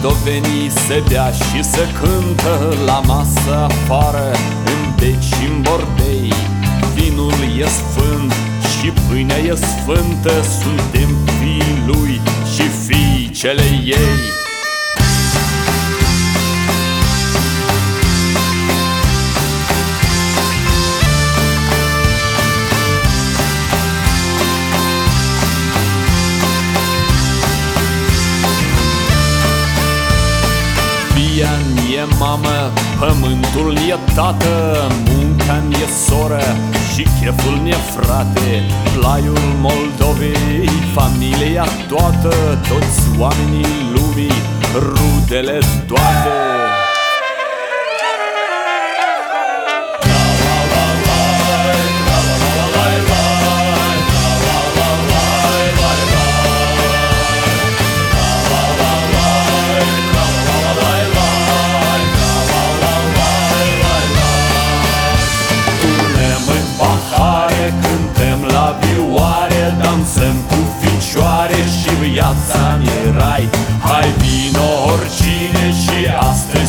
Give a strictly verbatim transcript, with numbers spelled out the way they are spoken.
moldovenii se bea și se cântă la masă afară, în beci și în bordei. Vinul e sfânt și pâinea e sfântă, suntem fiii lui și fiicele ei. Via-mi e mamă, pământul e tată, munca-mi e soră și cheful mi-e frate. Plaiul Moldovei, familia toată, toți oamenii lumii, rudele toate. Cântăm la vioare, dansăm cu ficioare și viața-mi e rai. Hai vino oricine și astăzi